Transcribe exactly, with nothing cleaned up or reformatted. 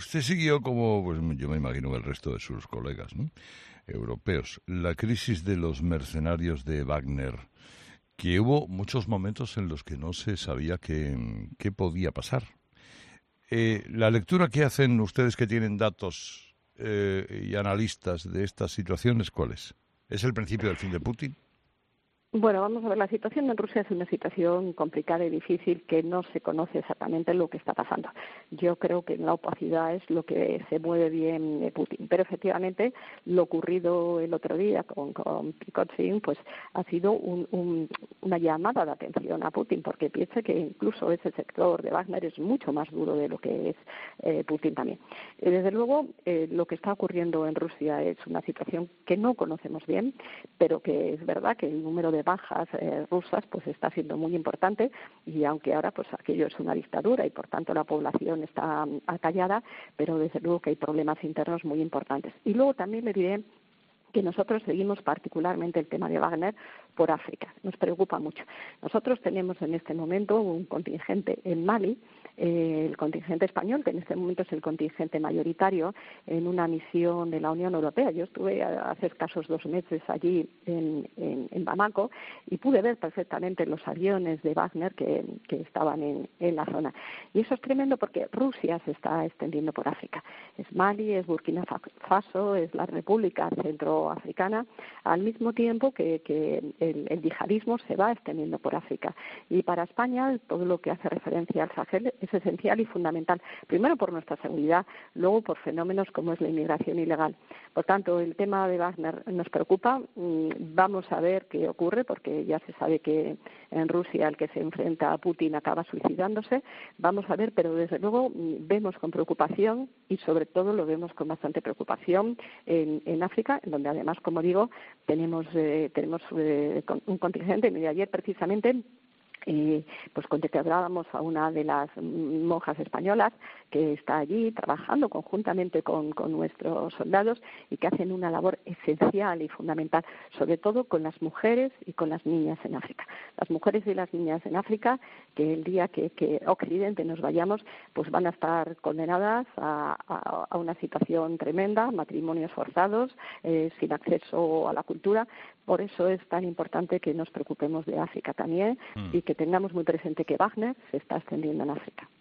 usted siguió, como pues yo me imagino que el resto de sus colegas, ¿no?, europeos, la crisis de los mercenarios de Wagner, que hubo muchos momentos en los que no se sabía qué, qué podía pasar. Eh, la lectura que hacen ustedes, que tienen datos eh, y analistas de estas situaciones, ¿cuál es? ¿Es el principio del fin de Putin? Bueno, vamos a ver, la situación en Rusia es una situación complicada y difícil, que no se conoce exactamente lo que está pasando. Yo creo que en la opacidad es lo que se mueve bien de Putin, pero efectivamente lo ocurrido el otro día con, con Prigozhin pues ha sido un, un, una llamada de atención a Putin, porque piensa que incluso ese sector de Wagner es mucho más duro de lo que es eh, Putin también. Eh, desde luego, eh, lo que está ocurriendo en Rusia es una situación que no conocemos bien, pero que es verdad que el número de bajas eh, rusas pues está siendo muy importante, y aunque ahora pues aquello es una dictadura y por tanto la población está um, acallada, pero desde luego que hay problemas internos muy importantes. Y luego también le diré que nosotros seguimos particularmente el tema de Wagner por África. Nos preocupa mucho. Nosotros tenemos en este momento un contingente en Mali, eh, el contingente español, que en este momento es el contingente mayoritario en una misión de la Unión Europea. Yo estuve hace escasos dos meses allí en, en, en Bamako y pude ver perfectamente los aviones de Wagner que, que estaban en, en la zona. Y eso es tremendo porque Rusia se está extendiendo por África. Es Mali, es Burkina Faso, es la República Centroafricana, al mismo tiempo que, que el, el yihadismo se va extendiendo por África. Y para España todo lo que hace referencia al Sahel es esencial y fundamental, primero por nuestra seguridad, luego por fenómenos como es la inmigración ilegal. Por tanto, el tema de Wagner nos preocupa. Vamos a ver qué ocurre, porque ya se sabe que en Rusia el que se enfrenta a Putin acaba suicidándose. Vamos a ver, pero desde luego vemos con preocupación, y sobre todo lo vemos con bastante preocupación en, en África, en donde además, como digo, tenemos, eh, tenemos eh, un contingente. De ayer precisamente Eh, pues contemplábamos a una de las monjas españolas que está allí trabajando conjuntamente con, con nuestros soldados y que hacen una labor esencial y fundamental, sobre todo con las mujeres y con las niñas en África. Las mujeres y las niñas en África, que el día que, que Occidente nos vayamos, pues van a estar condenadas a, a, a una situación tremenda, matrimonios forzados, eh, sin acceso a la cultura. Por eso es tan importante que nos preocupemos de África también, mm. y que tengamos muy presente que Wagner se está extendiendo en África.